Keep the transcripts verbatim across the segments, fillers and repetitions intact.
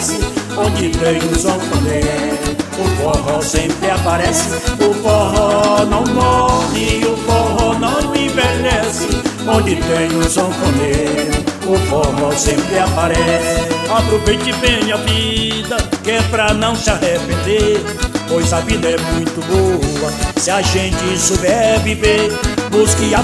aparece, onde tem um sanfoneiro, o forró sempre aparece. O forró não morre, o forró não envelhece, onde tem um sanfoneiro, o forró sempre aparece. Aproveite bem a vida, que é pra não se arrepender, pois a vida é muito boa se a gente souber viver. Busque a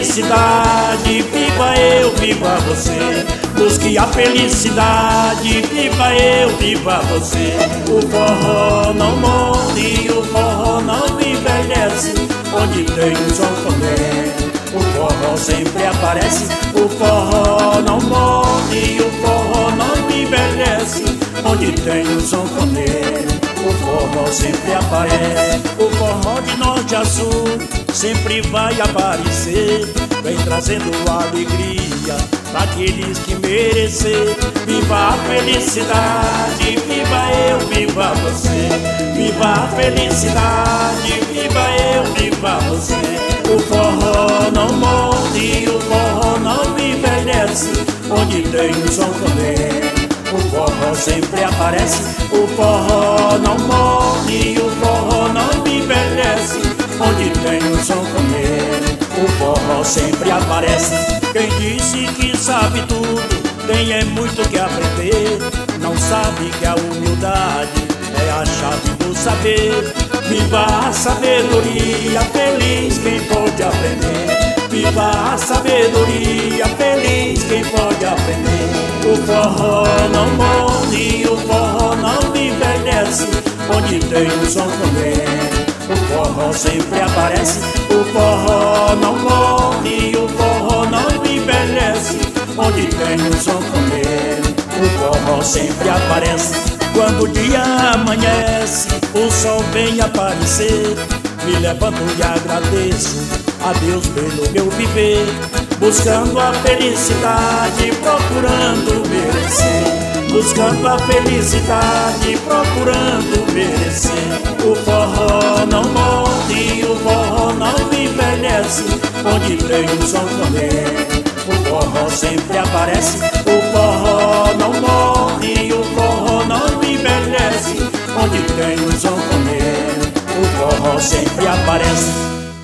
felicidade, viva eu, viva você. Busque a felicidade, viva eu, viva você. O forró não morre, o forró não envelhece, onde tem um sanfoneiro, o forró sempre aparece. O forró não morre, o forró não envelhece, onde tem um sanfoneiro, o forró sempre aparece. O forró de norte a sul sempre vai aparecer, vem trazendo alegria pra aqueles que merecer. Viva a felicidade, viva eu, viva você. Viva a felicidade, viva eu, viva você. O forró não morre, o forró não envelhece, onde tem um sanfoneiro, o forró sempre aparece. O forró não morre, o forró não envelhece, onde tem um sanfoneiro, o forró sempre aparece. Quem disse que sabe tudo tem é muito que aprender, não sabe que a humildade é a chave do saber. Viva a sabedoria, feliz quem pode aprender. Viva a sabedoria, feliz quem pode aprender. O forró não morre, o forró não envelhece, onde tem um sanfoneiro, o forró sempre aparece. O forró não morre, o forró não envelhece, onde tem um sanfoneiro, o forró sempre aparece. Quando o dia amanhece, o sol vem aparecer, me levanto e agradeço a Deus pelo meu viver, buscando a felicidade, procurando merecer. Buscando a felicidade, procurando merecer. O forró não morre, o forró não envelhece, onde tem um sanfoneiro, o forró sempre aparece. O forró não morre, o forró não envelhece, onde tem um sanfoneiro, o forró sempre aparece.